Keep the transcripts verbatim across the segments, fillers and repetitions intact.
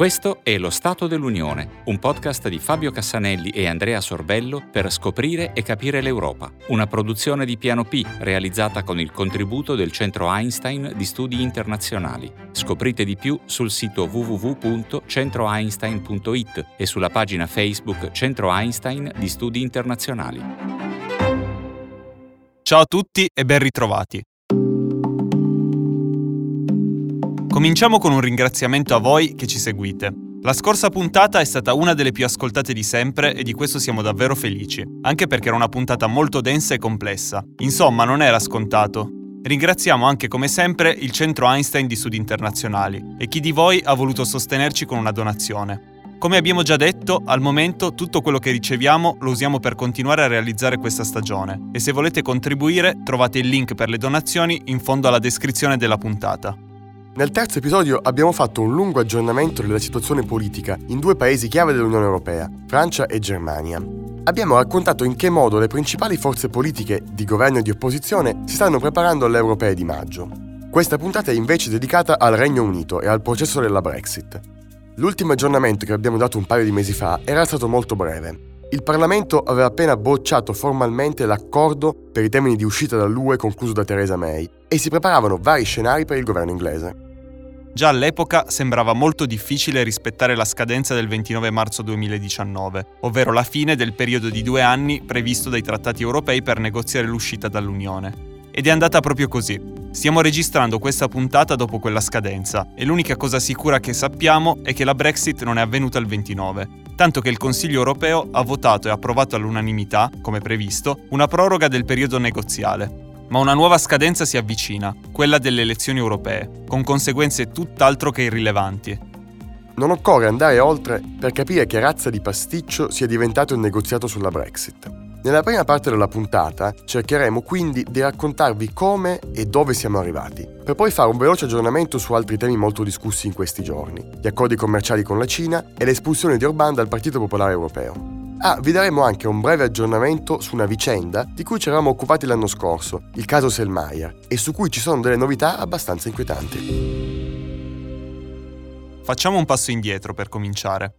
Questo è Lo Stato dell'Unione, un podcast di Fabio Cassanelli e Andrea Sorbello per scoprire e capire l'Europa. Una produzione di Piano P, realizzata con il contributo del Centro Einstein di Studi Internazionali. Scoprite di più sul sito w w w punto centro einstein punto i t e sulla pagina Facebook Centro Einstein di Studi Internazionali. Ciao a tutti e ben ritrovati. Cominciamo con un ringraziamento a voi che ci seguite. La scorsa puntata è stata una delle più ascoltate di sempre e di questo siamo davvero felici, anche perché era una puntata molto densa e complessa. Insomma, non era scontato. Ringraziamo anche come sempre il Centro Einstein di Studi Internazionali e chi di voi ha voluto sostenerci con una donazione. Come abbiamo già detto, al momento tutto quello che riceviamo lo usiamo per continuare a realizzare questa stagione e se volete contribuire trovate il link per le donazioni in fondo alla descrizione della puntata. Nel terzo episodio abbiamo fatto un lungo aggiornamento della situazione politica in due paesi chiave dell'Unione Europea, Francia e Germania. Abbiamo raccontato in che modo le principali forze politiche di governo e di opposizione si stanno preparando alle europee di maggio. Questa puntata è invece dedicata al Regno Unito e al processo della Brexit. L'ultimo aggiornamento che abbiamo dato un paio di mesi fa era stato molto breve. Il Parlamento aveva appena bocciato formalmente l'accordo per i termini di uscita dall'U E concluso da Theresa May e si preparavano vari scenari per il governo inglese. Già all'epoca sembrava molto difficile rispettare la scadenza del ventinove marzo duemiladiciannove, ovvero la fine del periodo di due anni previsto dai trattati europei per negoziare l'uscita dall'Unione. Ed è andata proprio così. Stiamo registrando questa puntata dopo quella scadenza e l'unica cosa sicura che sappiamo è che la Brexit non è avvenuta il ventinove, tanto che il Consiglio europeo ha votato e approvato all'unanimità, come previsto, una proroga del periodo negoziale. Ma una nuova scadenza si avvicina, quella delle elezioni europee, con conseguenze tutt'altro che irrilevanti. Non occorre andare oltre per capire che razza di pasticcio sia diventato il negoziato sulla Brexit. Nella prima parte della puntata cercheremo quindi di raccontarvi come e dove siamo arrivati, per poi fare un veloce aggiornamento su altri temi molto discussi in questi giorni, gli accordi commerciali con la Cina e l'espulsione di Orbán dal Partito Popolare Europeo. Ah, vi daremo anche un breve aggiornamento su una vicenda di cui ci eravamo occupati l'anno scorso, il caso Selmayr, e su cui ci sono delle novità abbastanza inquietanti. Facciamo un passo indietro per cominciare.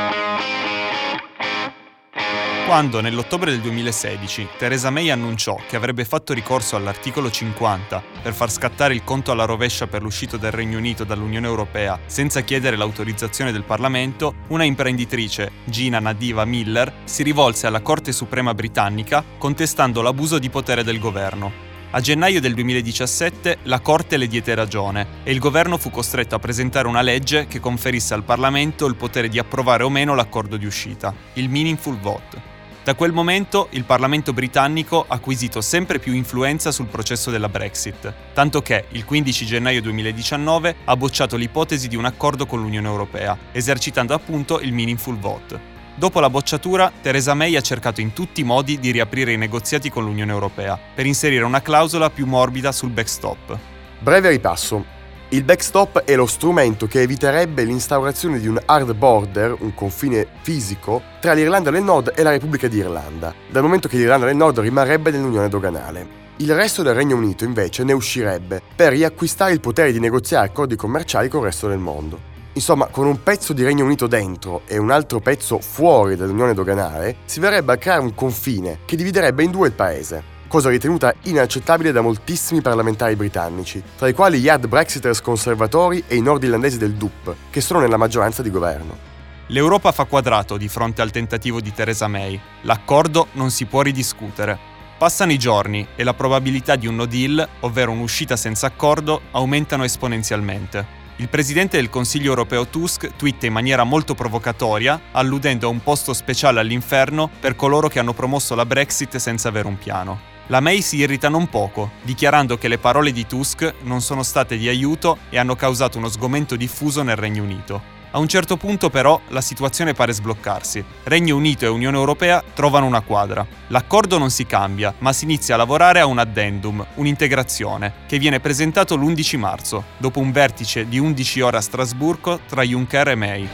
Quando, nell'ottobre del duemilasedici, Theresa May annunciò che avrebbe fatto ricorso all'articolo cinquanta per far scattare il conto alla rovescia per l'uscita del Regno Unito dall'Unione Europea senza chiedere l'autorizzazione del Parlamento, una imprenditrice, Gina Nadiva Miller, si rivolse alla Corte Suprema britannica contestando l'abuso di potere del governo. A gennaio del duemiladiciassette la Corte le diede ragione e il governo fu costretto a presentare una legge che conferisse al Parlamento il potere di approvare o meno l'accordo di uscita, il Meaningful Vote. Da quel momento il Parlamento britannico ha acquisito sempre più influenza sul processo della Brexit, tanto che il quindici gennaio duemiladiciannove ha bocciato l'ipotesi di un accordo con l'Unione Europea, esercitando appunto il Meaningful Vote. Dopo la bocciatura, Theresa May ha cercato in tutti i modi di riaprire i negoziati con l'Unione Europea, per inserire una clausola più morbida sul backstop. Breve ripasso. Il backstop è lo strumento che eviterebbe l'instaurazione di un hard border, un confine fisico, tra l'Irlanda del Nord e la Repubblica di Irlanda, dal momento che l'Irlanda del Nord rimarrebbe nell'Unione doganale. Il resto del Regno Unito invece ne uscirebbe per riacquistare il potere di negoziare accordi commerciali con il resto del mondo. Insomma, con un pezzo di Regno Unito dentro e un altro pezzo fuori dall'Unione doganale, si verrebbe a creare un confine che dividerebbe in due il paese. Cosa ritenuta inaccettabile da moltissimi parlamentari britannici, tra i quali gli hard Brexiters conservatori e i nordirlandesi del D U P, che sono nella maggioranza di governo. L'Europa fa quadrato di fronte al tentativo di Theresa May. L'accordo non si può ridiscutere. Passano i giorni e la probabilità di un no deal, ovvero un'uscita senza accordo, aumentano esponenzialmente. Il presidente del Consiglio europeo Tusk twitta in maniera molto provocatoria, alludendo a un posto speciale all'inferno per coloro che hanno promosso la Brexit senza avere un piano. La May si irrita non poco, dichiarando che le parole di Tusk non sono state di aiuto e hanno causato uno sgomento diffuso nel Regno Unito. A un certo punto però la situazione pare sbloccarsi. Regno Unito e Unione Europea trovano una quadra. L'accordo non si cambia, ma si inizia a lavorare a un addendum, un'integrazione, che viene presentato l'undici marzo, dopo un vertice di undici ore a Strasburgo tra Juncker e May.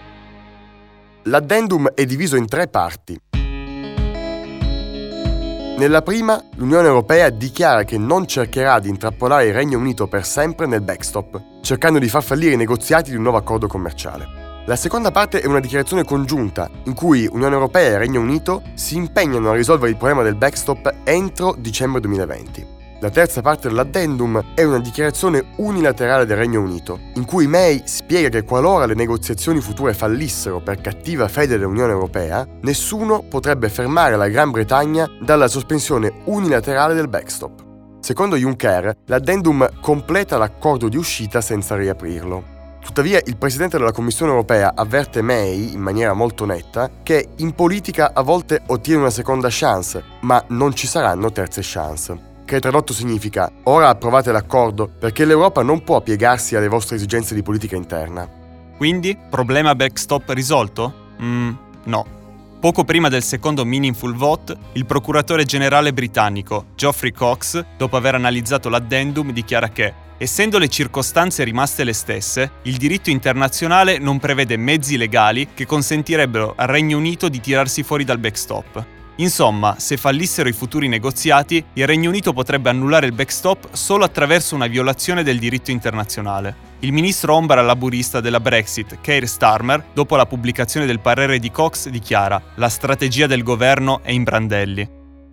L'addendum è diviso in tre parti. Nella prima, l'Unione Europea dichiara che non cercherà di intrappolare il Regno Unito per sempre nel backstop, cercando di far fallire i negoziati di un nuovo accordo commerciale. La seconda parte è una dichiarazione congiunta, in cui Unione Europea e Regno Unito si impegnano a risolvere il problema del backstop entro dicembre duemilaventi. La terza parte dell'addendum è una dichiarazione unilaterale del Regno Unito, in cui May spiega che qualora le negoziazioni future fallissero per cattiva fede dell'Unione Europea, nessuno potrebbe fermare la Gran Bretagna dalla sospensione unilaterale del backstop. Secondo Juncker, l'addendum completa l'accordo di uscita senza riaprirlo. Tuttavia, il Presidente della Commissione Europea avverte May, in maniera molto netta, che in politica a volte ottiene una seconda chance, ma non ci saranno terze chance. Che tradotto significa: ora approvate l'accordo perché l'Europa non può piegarsi alle vostre esigenze di politica interna. Quindi, problema backstop risolto? Mm, no. Poco prima del secondo meaningful vote, il procuratore generale britannico, Geoffrey Cox, dopo aver analizzato l'addendum, dichiara che, essendo le circostanze rimaste le stesse, il diritto internazionale non prevede mezzi legali che consentirebbero al Regno Unito di tirarsi fuori dal backstop. Insomma, se fallissero i futuri negoziati, il Regno Unito potrebbe annullare il backstop solo attraverso una violazione del diritto internazionale. Il ministro ombra laburista della Brexit, Keir Starmer, dopo la pubblicazione del parere di Cox, dichiara: «La strategia del governo è in brandelli».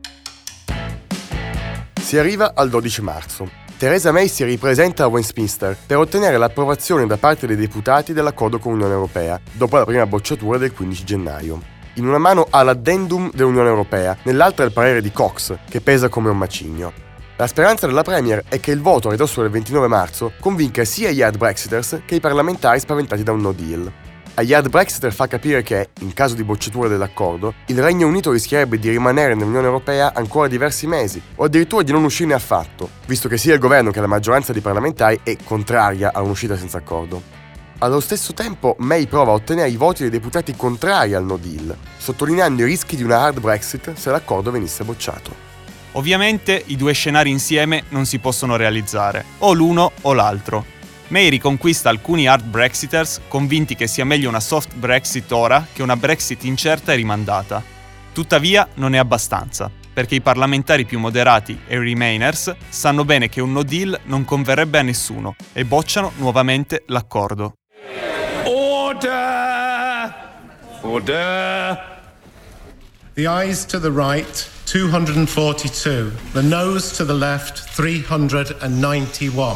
Si arriva al dodici marzo. Theresa May si ripresenta a Westminster per ottenere l'approvazione da parte dei deputati dell'accordo con l'Unione Europea, dopo la prima bocciatura del quindici gennaio. In una mano ha l'addendum dell'Unione Europea, nell'altra il parere di Cox, che pesa come un macigno. La speranza della Premier è che il voto a ridosso del ventinove marzo convinca sia gli hard Brexiters che i parlamentari spaventati da un no deal. Agli hard Brexiter fa capire che, in caso di bocciatura dell'accordo, il Regno Unito rischierebbe di rimanere nell'Unione Europea ancora diversi mesi, o addirittura di non uscirne affatto, visto che sia il governo che la maggioranza di parlamentari è contraria a un'uscita senza accordo. Allo stesso tempo, May prova a ottenere i voti dei deputati contrari al no deal, sottolineando i rischi di una hard Brexit se l'accordo venisse bocciato. Ovviamente i due scenari insieme non si possono realizzare, o l'uno o l'altro. May riconquista alcuni hard Brexiters, convinti che sia meglio una soft Brexit ora che una Brexit incerta e rimandata. Tuttavia non è abbastanza, perché i parlamentari più moderati e i Remainers sanno bene che un no deal non converrebbe a nessuno e bocciano nuovamente l'accordo. Order! Order! The ayes to the right, two hundred forty-two. The noes to the left, three hundred ninety-one.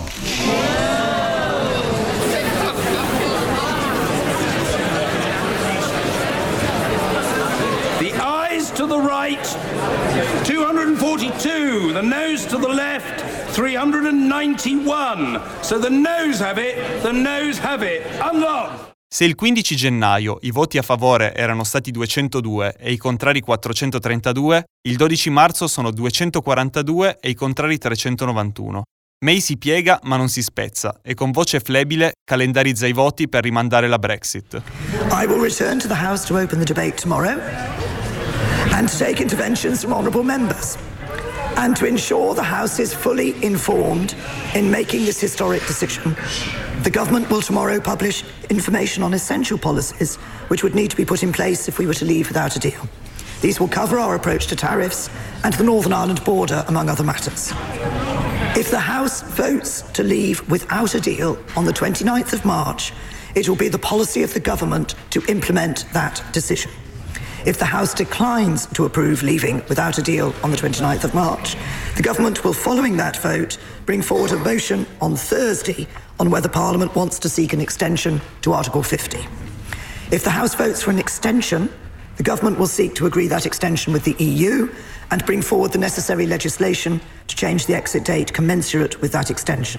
The ayes to the right, two hundred forty-two. The noes to the left, three hundred ninety-one. So the noes have it, the noes have it. Unlock! Se il quindici gennaio i voti a favore erano stati duecentodue e i contrari quattrocentotrentadue, il dodici marzo sono duecentoquarantadue e i contrari trecentonovantuno. May si piega ma non si spezza e con voce flebile calendarizza i voti per rimandare la Brexit. I will return to the House to open the debate tomorrow and to take interventions from honourable members and to ensure the House is fully informed in making this historic decision. The government will tomorrow publish information on essential policies which would need to be put in place if we were to leave without a deal. These will cover our approach to tariffs and to the Northern Ireland border, among other matters. If the House votes to leave without a deal on the twenty-ninth of March, it will be the policy of the government to implement that decision. If the House declines to approve leaving without a deal on the twenty-ninth of March, the government will, following that vote, bring forward a motion on Thursday on whether Parliament wants to seek an extension to Article fifty. If the House votes for an extension, the government will seek to agree that extension with the E U and bring forward the necessary legislation to change the exit date commensurate with that extension.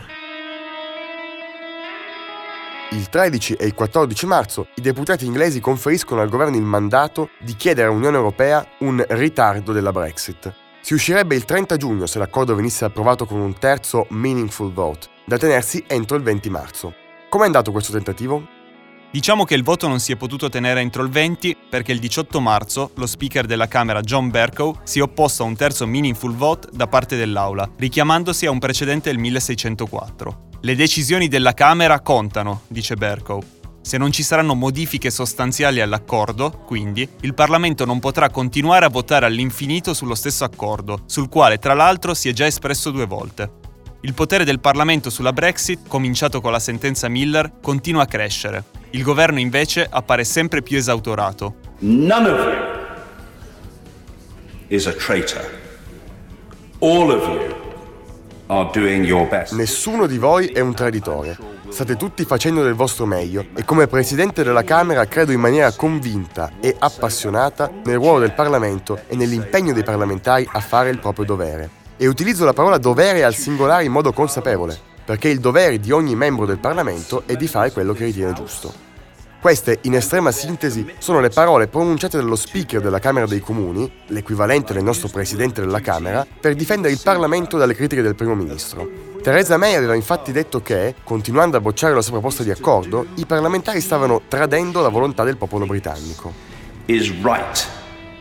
Il tredici e il quattordici marzo i deputati inglesi conferiscono al governo il mandato di chiedere all'Unione Europea un ritardo della Brexit. Si uscirebbe il trenta giugno se l'accordo venisse approvato con un terzo meaningful vote, da tenersi entro il venti marzo. Com'è andato questo tentativo? Diciamo che il voto non si è potuto tenere entro il venti perché il diciotto marzo lo speaker della Camera John Bercow si è opposto a un terzo meaningful vote da parte dell'Aula, richiamandosi a un precedente del milleseicentoquattro. Le decisioni della Camera contano, dice Bercow. Se non ci saranno modifiche sostanziali all'accordo, quindi, il Parlamento non potrà continuare a votare all'infinito sullo stesso accordo, sul quale tra l'altro si è già espresso due volte. Il potere del Parlamento sulla Brexit, cominciato con la sentenza Miller, continua a crescere. Il governo invece appare sempre più esautorato. None of you is a traitor. All of you are doing your best. Nessuno di voi è un traditore. State tutti facendo del vostro meglio e come Presidente della Camera credo in maniera convinta e appassionata nel ruolo del Parlamento e nell'impegno dei parlamentari a fare il proprio dovere. E utilizzo la parola dovere al singolare in modo consapevole, perché il dovere di ogni membro del Parlamento è di fare quello che ritiene giusto. Queste, in estrema sintesi, sono le parole pronunciate dallo Speaker della Camera dei Comuni, l'equivalente del nostro Presidente della Camera, per difendere il Parlamento dalle critiche del Primo Ministro. Theresa May aveva infatti detto che, continuando a bocciare la sua proposta di accordo, i parlamentari stavano tradendo la volontà del popolo britannico. Is right.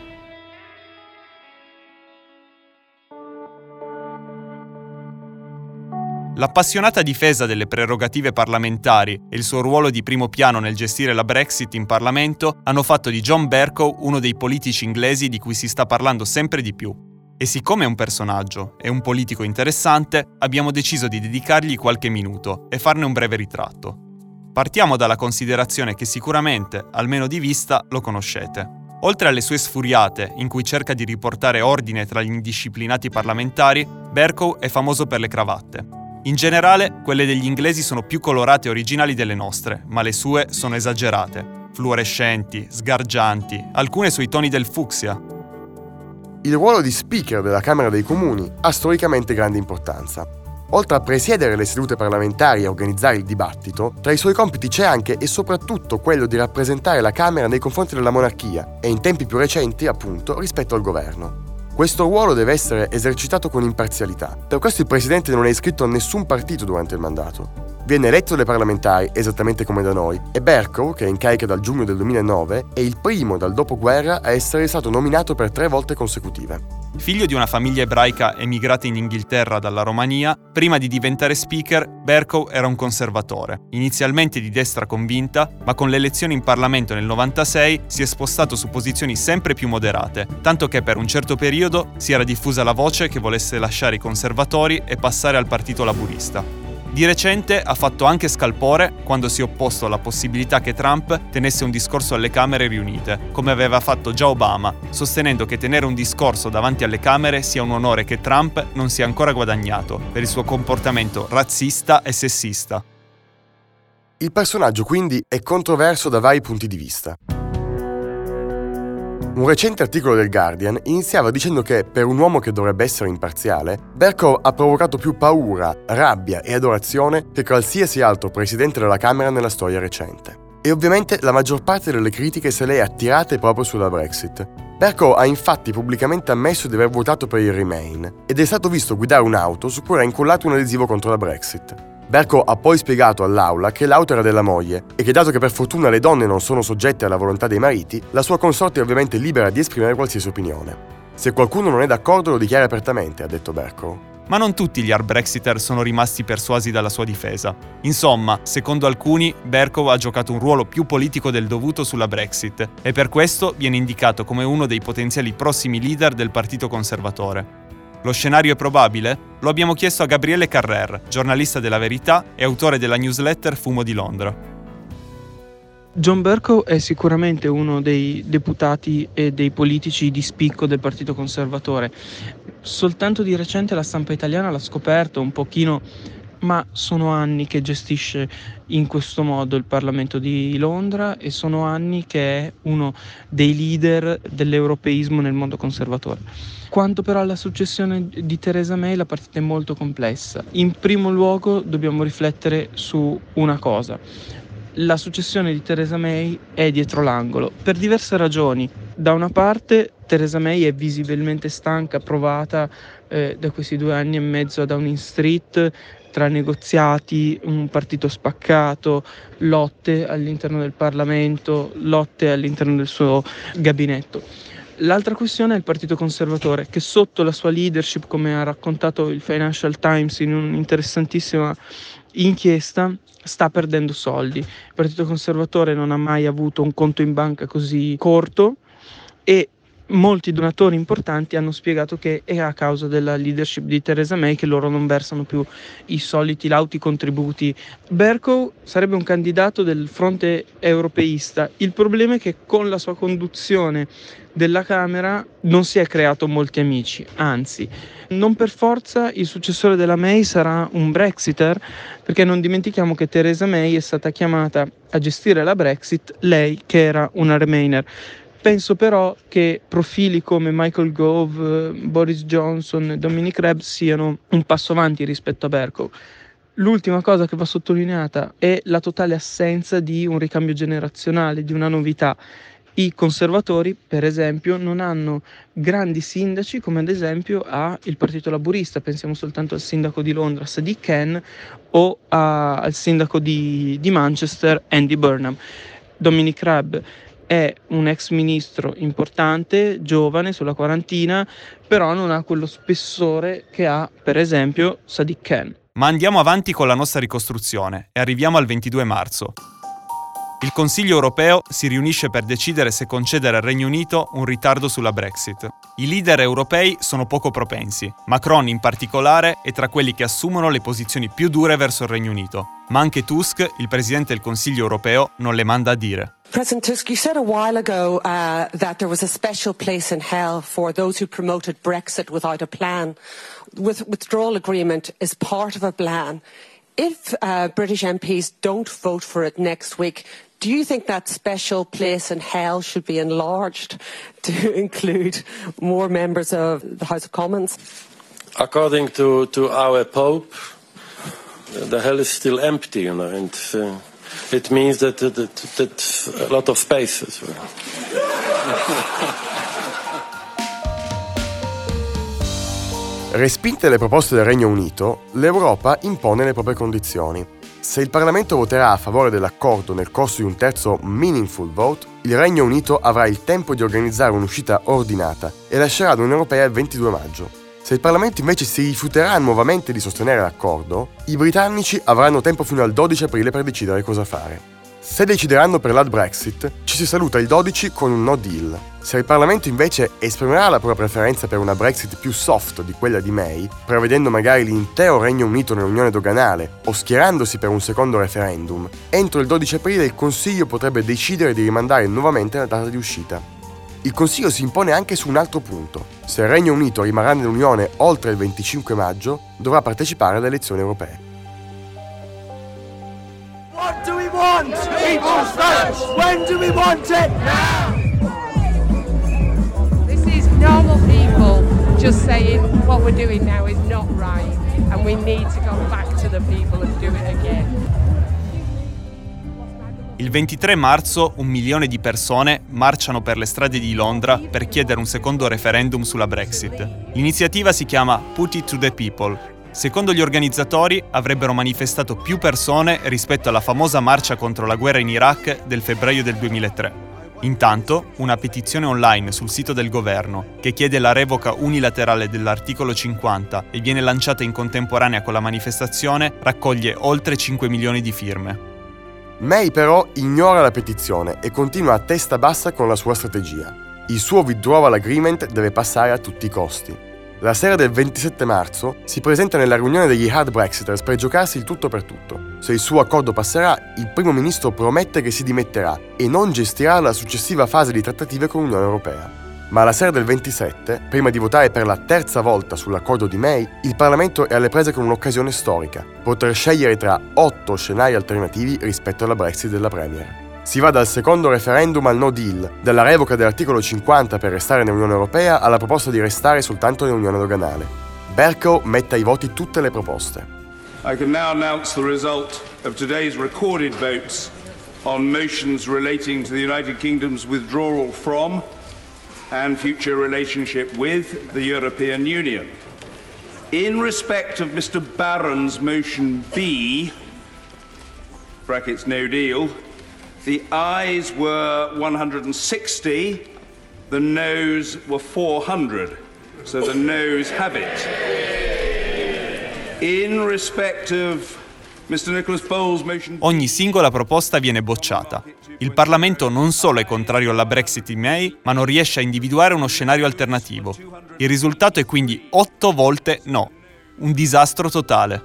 L'appassionata difesa delle prerogative parlamentari e il suo ruolo di primo piano nel gestire la Brexit in Parlamento hanno fatto di John Bercow uno dei politici inglesi di cui si sta parlando sempre di più. E siccome è un personaggio e un politico interessante, abbiamo deciso di dedicargli qualche minuto e farne un breve ritratto. Partiamo dalla considerazione che sicuramente, almeno di vista, lo conoscete. Oltre alle sue sfuriate, in cui cerca di riportare ordine tra gli indisciplinati parlamentari, Bercow è famoso per le cravatte. In generale, quelle degli inglesi sono più colorate e originali delle nostre, ma le sue sono esagerate, fluorescenti, sgargianti, alcune sui toni del fucsia. Il ruolo di Speaker della Camera dei Comuni ha storicamente grande importanza. Oltre a presiedere le sedute parlamentari e organizzare il dibattito, tra i suoi compiti c'è anche e soprattutto quello di rappresentare la Camera nei confronti della monarchia e in tempi più recenti, appunto, rispetto al governo. Questo ruolo deve essere esercitato con imparzialità. Per questo il Presidente non è iscritto a nessun partito durante il mandato. Viene eletto dai parlamentari, esattamente come da noi, e Bercow, che è in carica dal giugno del duemilanove, è il primo dal dopoguerra a essere stato nominato per tre volte consecutive. Figlio di una famiglia ebraica emigrata in Inghilterra dalla Romania, prima di diventare speaker, Bercow era un conservatore, inizialmente di destra convinta, ma con le elezioni in Parlamento nel novantasei si è spostato su posizioni sempre più moderate, tanto che per un certo periodo si era diffusa la voce che volesse lasciare i conservatori e passare al Partito Laburista. Di recente ha fatto anche scalpore quando si è opposto alla possibilità che Trump tenesse un discorso alle Camere riunite, come aveva fatto già Obama, sostenendo che tenere un discorso davanti alle Camere sia un onore che Trump non si è ancora guadagnato per il suo comportamento razzista e sessista. Il personaggio quindi è controverso da vari punti di vista. Un recente articolo del Guardian iniziava dicendo che, per un uomo che dovrebbe essere imparziale, Bercow ha provocato più paura, rabbia e adorazione che qualsiasi altro presidente della Camera nella storia recente. E ovviamente la maggior parte delle critiche se le è attirate proprio sulla Brexit. Bercow ha infatti pubblicamente ammesso di aver votato per il Remain ed è stato visto guidare un'auto su cui era incollato un adesivo contro la Brexit. Bercow ha poi spiegato all'aula che l'auto era della moglie e che, dato che per fortuna le donne non sono soggette alla volontà dei mariti, la sua consorte è ovviamente libera di esprimere qualsiasi opinione. Se qualcuno non è d'accordo lo dichiara apertamente, ha detto Bercow. Ma non tutti gli hard Brexiter sono rimasti persuasi dalla sua difesa. Insomma, secondo alcuni, Bercow ha giocato un ruolo più politico del dovuto sulla Brexit e per questo viene indicato come uno dei potenziali prossimi leader del Partito Conservatore. Lo scenario è probabile? Lo abbiamo chiesto a Gabriele Carrer, giornalista della Verità e autore della newsletter Fumo di Londra. John Bercow è sicuramente uno dei deputati e dei politici di spicco del Partito Conservatore. Soltanto di recente la stampa italiana l'ha scoperto un pochino, ma sono anni che gestisce in questo modo il Parlamento di Londra e sono anni che è uno dei leader dell'europeismo nel mondo conservatore. Quanto però alla successione di Theresa May, la partita è molto complessa. In primo luogo dobbiamo riflettere su una cosa. La successione di Theresa May è dietro l'angolo per diverse ragioni. Da una parte Theresa May è visibilmente stanca, provata eh, da questi due anni e mezzo a Downing Street, tra negoziati, un partito spaccato, lotte all'interno del Parlamento, lotte all'interno del suo gabinetto. L'altra questione è il Partito Conservatore, che sotto la sua leadership, come ha raccontato il Financial Times in un'interessantissima inchiesta sta perdendo soldi. Il Partito Conservatore non ha mai avuto un conto in banca così corto e molti donatori importanti hanno spiegato che è a causa della leadership di Theresa May che loro non versano più i soliti lauti contributi. Bercow sarebbe un candidato del fronte europeista. Il problema è che con la sua conduzione della Camera non si è creato molti amici, anzi, non per forza il successore della May sarà un Brexiter, perché non dimentichiamo che Theresa May è stata chiamata a gestire la Brexit, lei che era una Remainer. Penso però che profili come Michael Gove, Boris Johnson e Dominic Raab siano un passo avanti rispetto a Bercow. L'ultima cosa che va sottolineata è la totale assenza di un ricambio generazionale, di una novità. I conservatori, per esempio, non hanno grandi sindaci come ad esempio ha il Partito Laburista. Pensiamo soltanto al sindaco di Londra, Sadiq Khan, o a, al sindaco di, di Manchester, Andy Burnham. Dominic Raab è un ex ministro importante, giovane, sulla quarantina, però non ha quello spessore che ha, per esempio, Sadiq Khan. Ma andiamo avanti con la nostra ricostruzione e arriviamo al ventidue marzo. Il Consiglio europeo si riunisce per decidere se concedere al Regno Unito un ritardo sulla Brexit. I leader europei sono poco propensi. Macron in particolare è tra quelli che assumono le posizioni più dure verso il Regno Unito. Ma anche Tusk, il presidente del Consiglio europeo, non le manda a dire. President Tusk, you said a while ago uh, that there was a special place in hell for those who promoted Brexit without a plan. With withdrawal agreement is part of a plan. If uh, British M Ps don't vote for it next week, do you think that special place in hell should be enlarged to include more members of the House of Commons? According to, to our Pope, the hell is still empty, you know, and uh, it means that, that, that a lot of spaces. Respinte le proposte del Regno Unito, l'Europa impone le proprie condizioni. Se il Parlamento voterà a favore dell'accordo nel corso di un terzo meaningful vote, il Regno Unito avrà il tempo di organizzare un'uscita ordinata e lascerà l'Unione Europea il ventidue maggio. Se il Parlamento invece si rifiuterà nuovamente di sostenere l'accordo, i britannici avranno tempo fino al dodici aprile per decidere cosa fare. Se decideranno per l'hard Brexit, ci si saluta il dodici con un no deal. Se il Parlamento invece esprimerà la propria preferenza per una Brexit più soft di quella di May, prevedendo magari l'intero Regno Unito nell'unione doganale o schierandosi per un secondo referendum, entro il dodici aprile il Consiglio potrebbe decidere di rimandare nuovamente la data di uscita. Il Consiglio si impone anche su un altro punto. Se il Regno Unito rimarrà nell'Unione oltre il venticinque maggio, dovrà partecipare alle elezioni europee. What do we want? People's votes! When do we want it? Now! This is normal people just saying what we're doing now is not right and we need to go back to the people and do it again. Il ventitré marzo un milione di persone marciano per le strade di Londra per chiedere un secondo referendum sulla Brexit. L'iniziativa si chiama Put It to the People. Secondo gli organizzatori avrebbero manifestato più persone rispetto alla famosa marcia contro la guerra in Iraq del febbraio del duemilatré. Intanto, una petizione online sul sito del governo, che chiede la revoca unilaterale dell'articolo cinquanta e viene lanciata in contemporanea con la manifestazione, raccoglie oltre cinque milioni di firme. May però ignora la petizione e continua a testa bassa con la sua strategia. Il suo withdrawal agreement deve passare a tutti i costi. La sera del ventisette marzo si presenta nella riunione degli hard Brexiters per giocarsi il tutto per tutto. Se il suo accordo passerà, il primo ministro promette che si dimetterà e non gestirà la successiva fase di trattative con l'Unione Europea. Ma la sera del ventisette, prima di votare per la terza volta sull'accordo di May, il Parlamento è alle prese con un'occasione storica: poter scegliere tra otto scenari alternativi rispetto alla Brexit della Premier. Si va dal secondo referendum al no deal, dalla revoca dell'articolo cinquanta per restare nell'Unione Europea alla proposta di restare soltanto nell'Unione doganale. Bercow mette ai voti tutte le proposte. I can now announce the result of today's recorded votes on motions relating to the United Kingdom's withdrawal from and future relationship with the European Union. In respect of Mister Barron's motion B, brackets no deal, the ayes were one hundred sixty, the noes were four hundred, so the noes have it. In respect of Ogni singola proposta viene bocciata. Il Parlamento non solo è contrario alla Brexit in May, ma non riesce a individuare uno scenario alternativo. Il risultato è quindi otto volte no. Un disastro totale.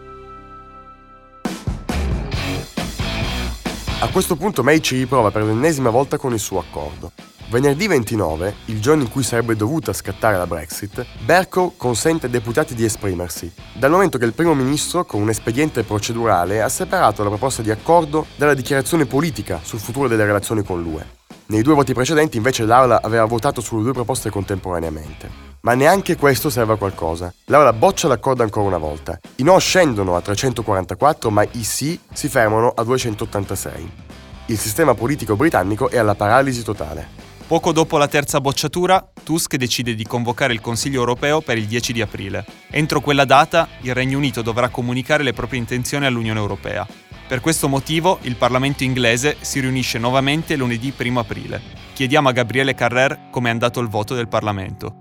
A questo punto May ci riprova per l'ennesima volta con il suo accordo. Venerdì ventinove, il giorno in cui sarebbe dovuta scattare la Brexit, Bercow consente ai deputati di esprimersi, dal momento che il primo ministro, con un espediente procedurale, ha separato la proposta di accordo dalla dichiarazione politica sul futuro delle relazioni con l'U E. Nei due voti precedenti invece l'Aula aveva votato sulle due proposte contemporaneamente. Ma neanche questo serve a qualcosa. L'Aula boccia l'accordo ancora una volta. I no scendono a trecentoquarantaquattro, ma i sì si fermano a duecentottantasei. Il sistema politico britannico è alla paralisi totale. Poco dopo la terza bocciatura, Tusk decide di convocare il Consiglio europeo per il dieci di aprile. Entro quella data, il Regno Unito dovrà comunicare le proprie intenzioni all'Unione Europea. Per questo motivo, il Parlamento inglese si riunisce nuovamente lunedì primo aprile. Chiediamo a Gabriele Carrer come è andato il voto del Parlamento.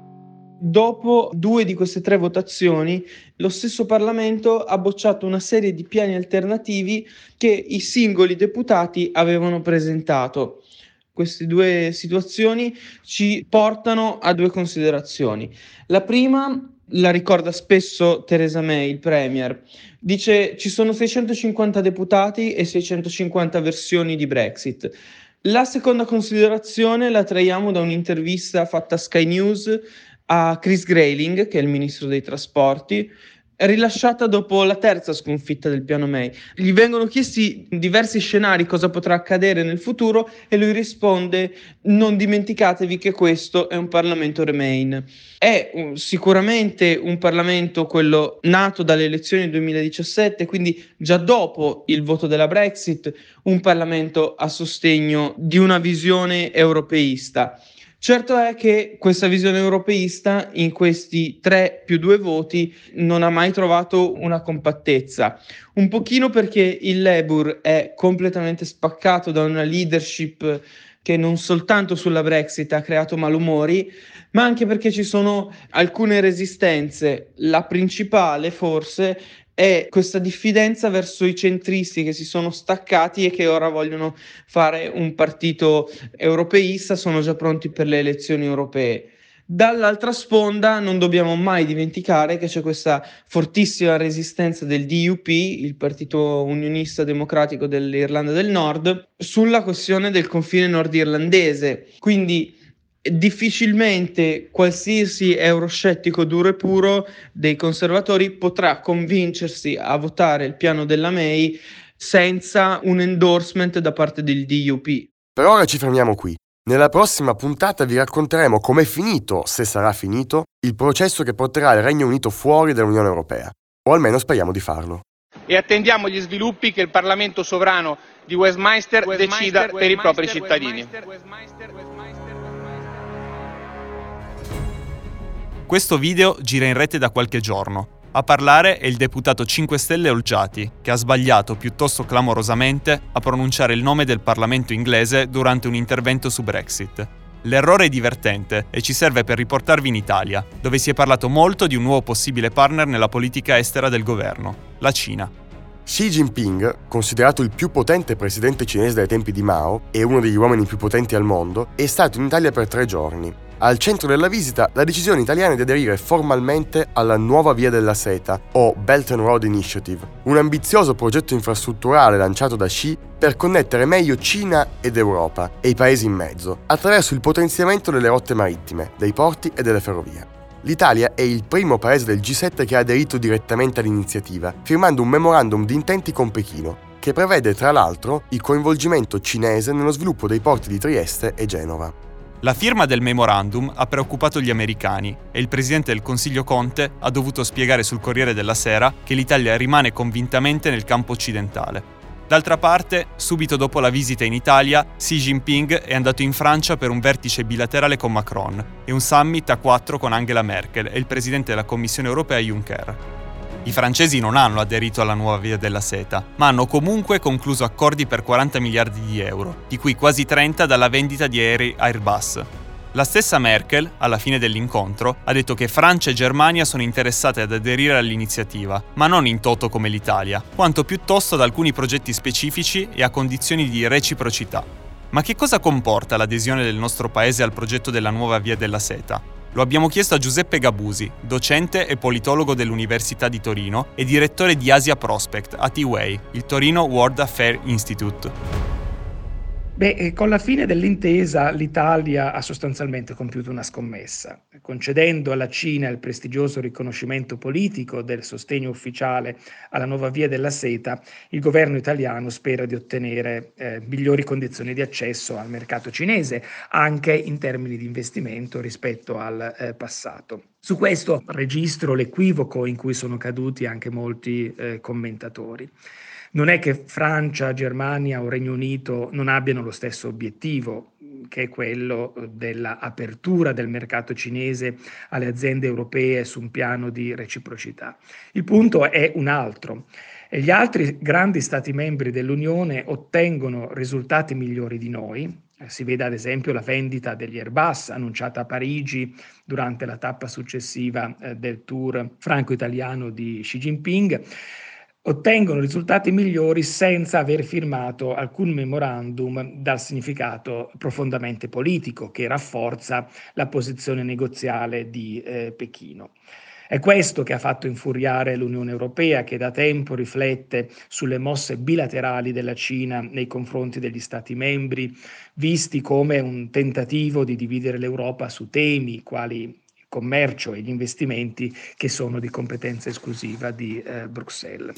Dopo due di queste tre votazioni, lo stesso Parlamento ha bocciato una serie di piani alternativi che i singoli deputati avevano presentato. Queste due situazioni ci portano a due considerazioni. La prima la ricorda spesso Theresa May, il Premier. Dice: ci sono seicentocinquanta deputati e seicentocinquanta versioni di Brexit. La seconda considerazione la traiamo da un'intervista fatta a Sky News a Chris Grayling, che è il ministro dei trasporti, rilasciata dopo la terza sconfitta del piano May. Gli vengono chiesti in diversi scenari cosa potrà accadere nel futuro e lui risponde: non dimenticatevi che questo è un Parlamento Remain. È um, sicuramente un Parlamento, quello nato dalle elezioni del duemiladiciassette, quindi già dopo il voto della Brexit, un Parlamento a sostegno di una visione europeista. Certo è che questa visione europeista in questi tre più due voti non ha mai trovato una compattezza, un pochino perché il Labour è completamente spaccato da una leadership che non soltanto sulla Brexit ha creato malumori, ma anche perché ci sono alcune resistenze. La principale forse è questa diffidenza verso i centristi che si sono staccati e che ora vogliono fare un partito europeista, sono già pronti per le elezioni europee. Dall'altra sponda non dobbiamo mai dimenticare che c'è questa fortissima resistenza del D U P, il partito unionista democratico dell'Irlanda del Nord, sulla questione del confine nordirlandese. Quindi difficilmente qualsiasi euroscettico duro e puro dei conservatori potrà convincersi a votare il piano della May senza un endorsement da parte del D U P. Per ora ci fermiamo qui. Nella prossima puntata vi racconteremo com'è finito, se sarà finito, il processo che porterà il Regno Unito fuori dall'Unione Europea. O almeno speriamo di farlo. E attendiamo gli sviluppi che il Parlamento sovrano di Westminster, Westminster decida Westminster, per i propri cittadini. Westminster, Westminster, Westminster. Questo video gira in rete da qualche giorno. A parlare è il deputato cinque Stelle Olgiati, che ha sbagliato piuttosto clamorosamente a pronunciare il nome del Parlamento inglese durante un intervento su Brexit. L'errore è divertente e ci serve per riportarvi in Italia, dove si è parlato molto di un nuovo possibile partner nella politica estera del governo, la Cina. Xi Jinping, considerato il più potente presidente cinese dai tempi di Mao e uno degli uomini più potenti al mondo, è stato in Italia per tre giorni. Al centro della visita, la decisione italiana di aderire formalmente alla nuova Via della Seta, o Belt and Road Initiative, un ambizioso progetto infrastrutturale lanciato da Xi per connettere meglio Cina ed Europa e i paesi in mezzo, attraverso il potenziamento delle rotte marittime, dei porti e delle ferrovie. L'Italia è il primo paese del G sette che ha aderito direttamente all'iniziativa, firmando un memorandum di intenti con Pechino, che prevede tra l'altro il coinvolgimento cinese nello sviluppo dei porti di Trieste e Genova. La firma del memorandum ha preoccupato gli americani e il presidente del Consiglio Conte ha dovuto spiegare sul Corriere della Sera che l'Italia rimane convintamente nel campo occidentale. D'altra parte, subito dopo la visita in Italia, Xi Jinping è andato in Francia per un vertice bilaterale con Macron e un summit a quattro con Angela Merkel e il presidente della Commissione europea Juncker. I francesi non hanno aderito alla nuova Via della Seta, ma hanno comunque concluso accordi per quaranta miliardi di euro, di cui quasi trenta dalla vendita di aerei Airbus. La stessa Merkel, alla fine dell'incontro, ha detto che Francia e Germania sono interessate ad aderire all'iniziativa, ma non in toto come l'Italia, quanto piuttosto ad alcuni progetti specifici e a condizioni di reciprocità. Ma che cosa comporta l'adesione del nostro paese al progetto della nuova Via della Seta? Lo abbiamo chiesto a Giuseppe Gabusi, docente e politologo dell'Università di Torino e direttore di Asia Prospect a T-Way, il Torino World Affair Institute. Beh, con la fine dell'intesa l'Italia ha sostanzialmente compiuto una scommessa, concedendo alla Cina il prestigioso riconoscimento politico del sostegno ufficiale alla nuova Via della Seta. Il governo italiano spera di ottenere eh, migliori condizioni di accesso al mercato cinese, anche in termini di investimento rispetto al eh, passato. Su questo registro l'equivoco in cui sono caduti anche molti eh, commentatori. Non è che Francia, Germania o Regno Unito non abbiano lo stesso obiettivo, che è quello dell'apertura del mercato cinese alle aziende europee su un piano di reciprocità. Il punto è un altro. Gli altri grandi Stati membri dell'Unione ottengono risultati migliori di noi. Si vede ad esempio la vendita degli Airbus annunciata a Parigi durante la tappa successiva del tour franco-italiano di Xi Jinping. Ottengono risultati migliori senza aver firmato alcun memorandum dal significato profondamente politico che rafforza la posizione negoziale di eh, Pechino. È questo che ha fatto infuriare l'Unione Europea, che da tempo riflette sulle mosse bilaterali della Cina nei confronti degli Stati membri, visti come un tentativo di dividere l'Europa su temi quali commercio e gli investimenti che sono di competenza esclusiva di eh, Bruxelles.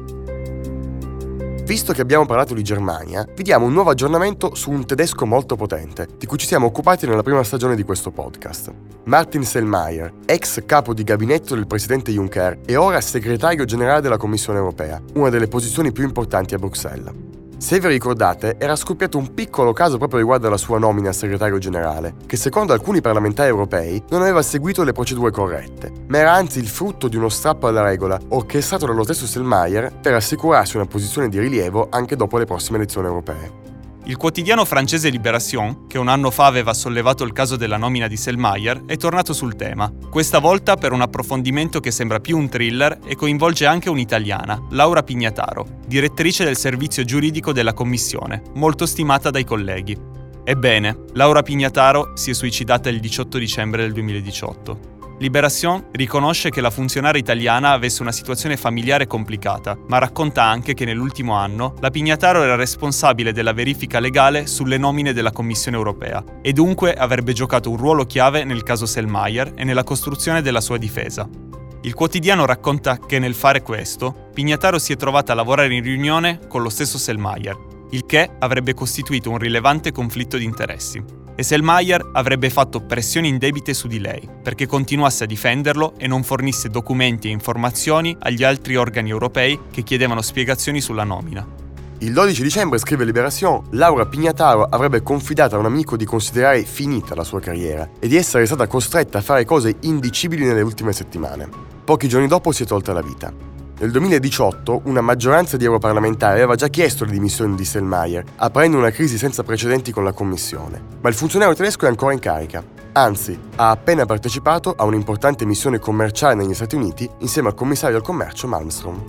Visto che abbiamo parlato di Germania, vi diamo un nuovo aggiornamento su un tedesco molto potente, di cui ci siamo occupati nella prima stagione di questo podcast. Martin Selmayr, ex capo di gabinetto del presidente Juncker e ora segretario generale della Commissione Europea, una delle posizioni più importanti a Bruxelles. Se vi ricordate, era scoppiato un piccolo caso proprio riguardo alla sua nomina a segretario generale, che secondo alcuni parlamentari europei non aveva seguito le procedure corrette, ma era anzi il frutto di uno strappo alla regola orchestrato dallo stesso Selmayr per assicurarsi una posizione di rilievo anche dopo le prossime elezioni europee. Il quotidiano francese Libération, che un anno fa aveva sollevato il caso della nomina di Selmayr, è tornato sul tema, questa volta per un approfondimento che sembra più un thriller e coinvolge anche un'italiana, Laura Pignataro, direttrice del servizio giuridico della Commissione, molto stimata dai colleghi. Ebbene, Laura Pignataro si è suicidata il diciotto dicembre del duemiladiciotto. Libération riconosce che la funzionaria italiana avesse una situazione familiare complicata, ma racconta anche che nell'ultimo anno la Pignataro era responsabile della verifica legale sulle nomine della Commissione europea e dunque avrebbe giocato un ruolo chiave nel caso Selmayr e nella costruzione della sua difesa. Il quotidiano racconta che nel fare questo, Pignataro si è trovata a lavorare in riunione con lo stesso Selmayr, il che avrebbe costituito un rilevante conflitto di interessi. E Selmayr avrebbe fatto pressioni indebite su di lei, perché continuasse a difenderlo e non fornisse documenti e informazioni agli altri organi europei che chiedevano spiegazioni sulla nomina. Il dodici dicembre, scrive Libération, Laura Pignataro avrebbe confidato a un amico di considerare finita la sua carriera e di essere stata costretta a fare cose indicibili nelle ultime settimane. Pochi giorni dopo si è tolta la vita. Nel duemiladiciotto una maggioranza di europarlamentari aveva già chiesto le dimissioni di Selmayr, aprendo una crisi senza precedenti con la Commissione. Ma il funzionario tedesco è ancora in carica. Anzi, ha appena partecipato a un'importante missione commerciale negli Stati Uniti insieme al commissario al commercio Malmström.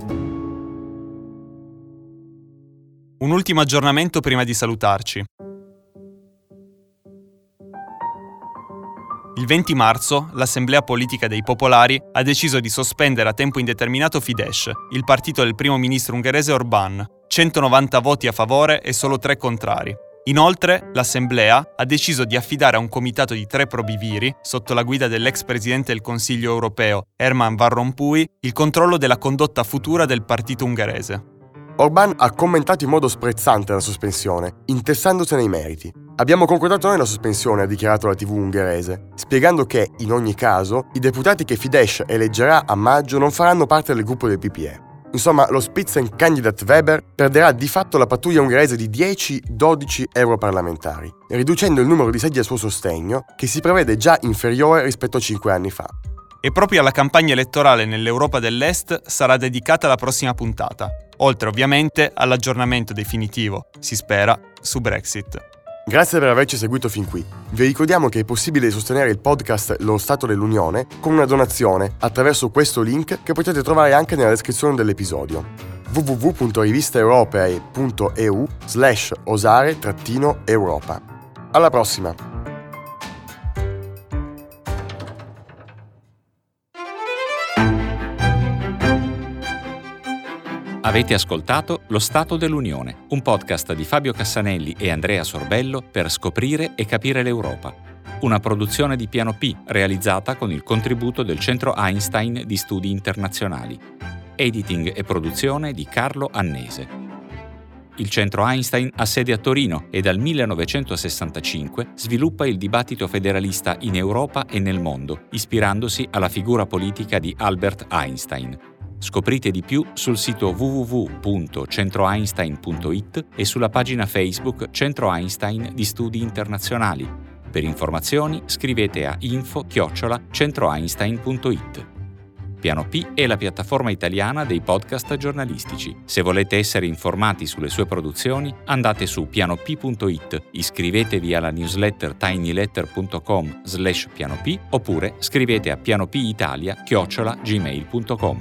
Un ultimo aggiornamento prima di salutarci. Il venti marzo, l'Assemblea Politica dei Popolari ha deciso di sospendere a tempo indeterminato Fidesz, il partito del primo ministro ungherese Orbán, centonovanta voti a favore e solo tre contrari. Inoltre, l'Assemblea ha deciso di affidare a un comitato di tre probiviri, sotto la guida dell'ex presidente del Consiglio europeo, Herman Van Rompuy, il controllo della condotta futura del partito ungherese. Orbán ha commentato in modo sprezzante la sospensione, intestandosene i meriti. Abbiamo concordato noi la sospensione, ha dichiarato la tivù ungherese, spiegando che, in ogni caso, i deputati che Fidesz eleggerà a maggio non faranno parte del gruppo del P P E. Insomma, lo Spitzenkandidat Weber perderà di fatto la pattuglia ungherese di dieci dodici europarlamentari, riducendo il numero di seggi a suo sostegno, che si prevede già inferiore rispetto a cinque anni fa. E proprio alla campagna elettorale nell'Europa dell'Est sarà dedicata la prossima puntata, oltre ovviamente all'aggiornamento definitivo, si spera, su Brexit. Grazie per averci seguito fin qui. Vi ricordiamo che è possibile sostenere il podcast Lo Stato dell'Unione con una donazione attraverso questo link che potete trovare anche nella descrizione dell'episodio: w w w punto rivistaeuropee punto e u slash osare trattino Europa. Alla prossima! Avete ascoltato Lo Stato dell'Unione, un podcast di Fabio Cassanelli e Andrea Sorbello per scoprire e capire l'Europa. Una produzione di Piano P realizzata con il contributo del Centro Einstein di Studi Internazionali. Editing e produzione di Carlo Annese. Il Centro Einstein ha sede a Torino e dal millenovecentosessantacinque sviluppa il dibattito federalista in Europa e nel mondo, ispirandosi alla figura politica di Albert Einstein. Scoprite di più sul sito w w w punto centro einstein punto i t e sulla pagina Facebook Centro Einstein di Studi Internazionali. Per informazioni scrivete a info chiocciola centroeinstein punto i t. Piano P è la piattaforma italiana dei podcast giornalistici. Se volete essere informati sulle sue produzioni, andate su pianop punto i t, iscrivetevi alla newsletter tinyletter punto com slash pianop oppure scrivete a pianopitalia chiocciola gmail punto com.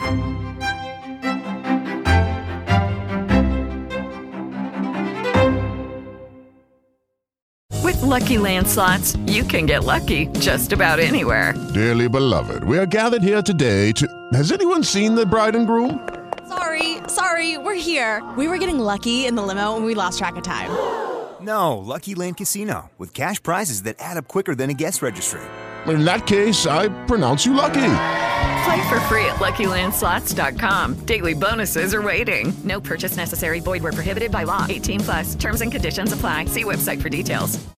With Lucky Land Slots, you can get lucky just about anywhere. Dearly beloved, we are gathered here today to... Has anyone seen the bride and groom? Sorry, sorry, we're here. We were getting lucky in the limo and we lost track of time. No, Lucky Land Casino, with cash prizes that add up quicker than a guest registry. In that case, I pronounce you lucky. Play for free at lucky land slots dot com. Daily bonuses are waiting. No purchase necessary. Void where prohibited by law. eighteen plus. Terms and conditions apply. See website for details.